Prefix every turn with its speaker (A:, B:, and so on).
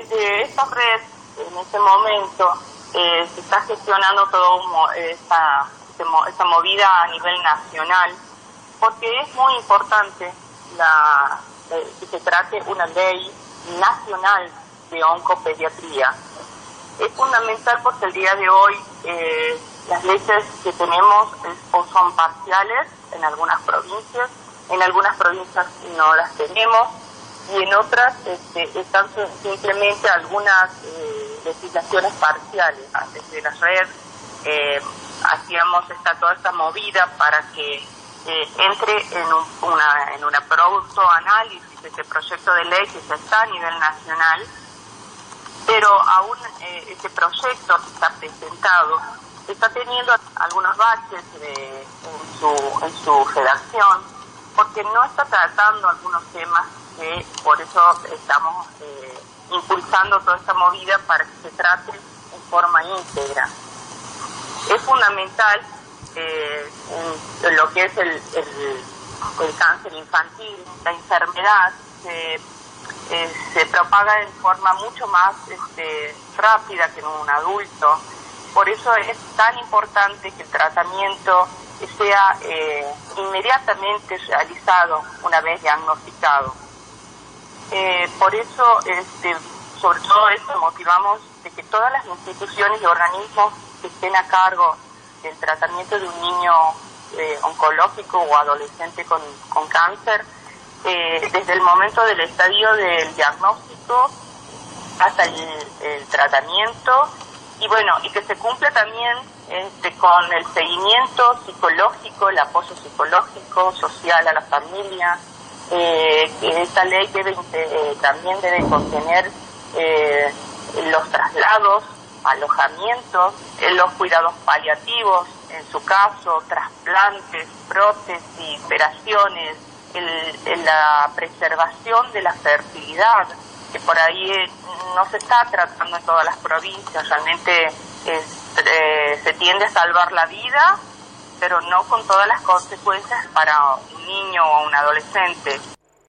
A: desde esta red, en este momento, se está gestionando toda esta movida a nivel nacional, porque es muy importante que se trate una ley nacional de oncopediatría. Es fundamental porque el día de hoy las leyes que tenemos o son parciales en algunas provincias no las tenemos, y en otras están simplemente algunas legislaciones parciales. Desde la red hacíamos toda esta movida para que entre en una producto análisis de este proyecto de ley que ya está a nivel nacional, pero aún este proyecto que está presentado está teniendo algunos baches en su redacción, porque no está tratando algunos temas que por eso estamos impulsando toda esta movida para que se trate en forma íntegra. Es fundamental en lo que es el cáncer infantil, la enfermedad se propaga en forma mucho más rápida que en un adulto. Por eso es tan importante que el tratamiento sea inmediatamente realizado una vez diagnosticado. Por eso, sobre todo esto, motivamos de que todas las instituciones y organismos que estén a cargo del tratamiento de un niño oncológico o adolescente con cáncer, desde el momento del estadio del diagnóstico hasta el tratamiento, y que se cumpla también con el seguimiento psicológico, el apoyo psicológico, social a la familia. Que esta ley también debe contener los traslados, alojamientos, los cuidados paliativos, en su caso, trasplantes, prótesis, operaciones, la preservación de la fertilidad, que por ahí no se está tratando en todas las provincias. Realmente se tiende a salvar la vida, pero no con todas las consecuencias para un niño o un adolescente.